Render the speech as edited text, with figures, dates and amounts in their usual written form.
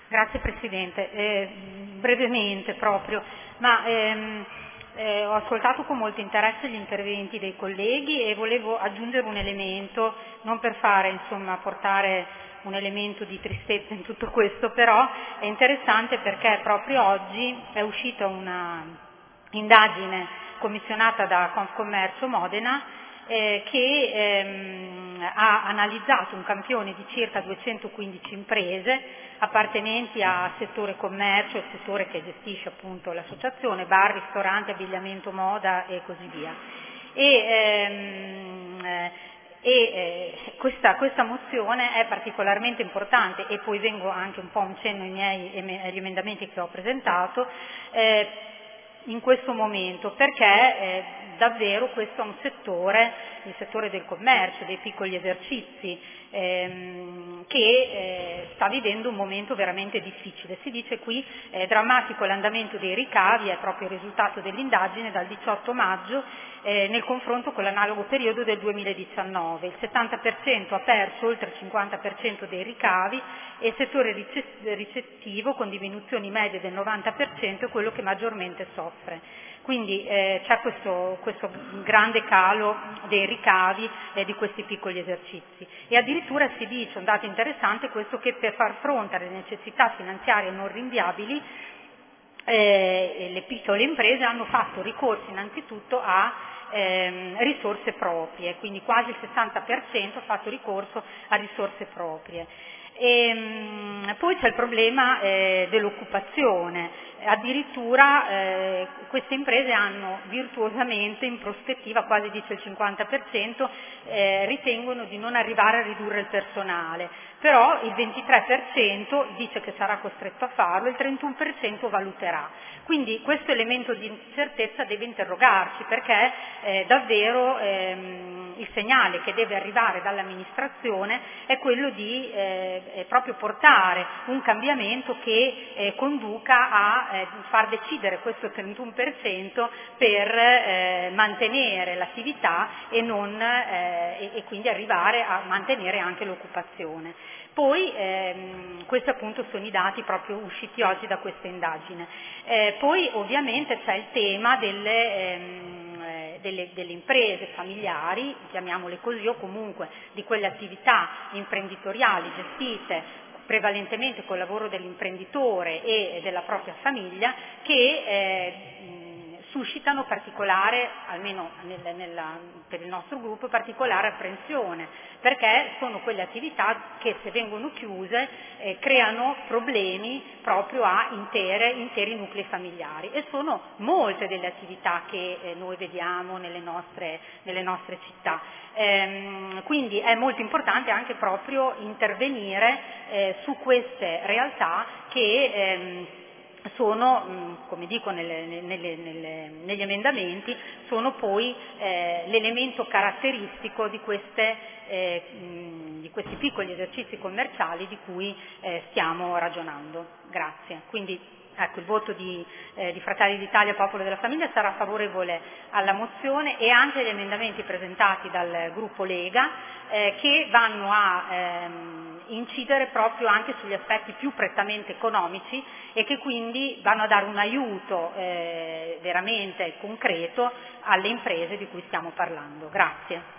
Grazie Presidente. Brevemente proprio, ma ho ascoltato con molto interesse gli interventi dei colleghi e volevo aggiungere un elemento, non per portare un elemento di tristezza in tutto questo, però è interessante perché proprio oggi è uscita una indagine commissionata da Confcommercio Modena che ha analizzato un campione di circa 215 imprese appartenenti a settore commercio, il settore che gestisce appunto l'associazione, bar, ristoranti, abbigliamento, moda e così via. Questa mozione è particolarmente importante, e poi vengo anche un po' un cenno agli emendamenti che ho presentato, in questo momento, perché davvero questo è un settore, il settore del commercio, dei piccoli esercizi, che sta vivendo un momento veramente difficile. Si dice qui drammatico l'andamento dei ricavi, è proprio il risultato dell'indagine dal 18 maggio nel confronto con l'analogo periodo del 2019. Il 70% ha perso oltre il 50% dei ricavi e il settore ricettivo, con diminuzioni medie del 90%, è quello che maggiormente soffre. Quindi c'è questo grande calo dei ricavi di questi piccoli esercizi, e addirittura si dice, un dato interessante, questo, che per far fronte alle necessità finanziarie non rinviabili le piccole imprese hanno fatto ricorso innanzitutto a risorse proprie, quindi quasi il 60% ha fatto ricorso a risorse proprie. Poi c'è il problema dell'occupazione. Addirittura queste imprese hanno virtuosamente, in prospettiva, quasi dice il 50%, ritengono di non arrivare a ridurre il personale, però il 23% dice che sarà costretto a farlo, il 31% valuterà. Quindi questo elemento di incertezza deve interrogarci, perché davvero il segnale che deve arrivare dall'amministrazione è quello di proprio portare un cambiamento che conduca a far decidere questo 31% per mantenere l'attività e quindi arrivare a mantenere anche l'occupazione. Poi questi appunto sono i dati proprio usciti oggi da questa indagine. Poi ovviamente c'è il tema delle imprese familiari, chiamiamole così, o comunque di quelle attività imprenditoriali gestite prevalentemente col lavoro dell'imprenditore e della propria famiglia, che suscitano particolare, almeno per il nostro gruppo, particolare apprensione, perché sono quelle attività che, se vengono chiuse, creano problemi proprio a interi nuclei familiari, e sono molte delle attività che noi vediamo nelle nostre città. Quindi è molto importante anche proprio intervenire su queste realtà che sono, come dico negli emendamenti, sono poi l'elemento caratteristico di questi piccoli esercizi commerciali di cui stiamo ragionando. Grazie. Quindi ecco, il voto di Fratelli d'Italia Popolo della Famiglia sarà favorevole alla mozione e anche agli emendamenti presentati dal gruppo Lega, che vanno a incidere proprio anche sugli aspetti più prettamente economici, e che quindi vanno a dare un aiuto veramente concreto alle imprese di cui stiamo parlando. Grazie.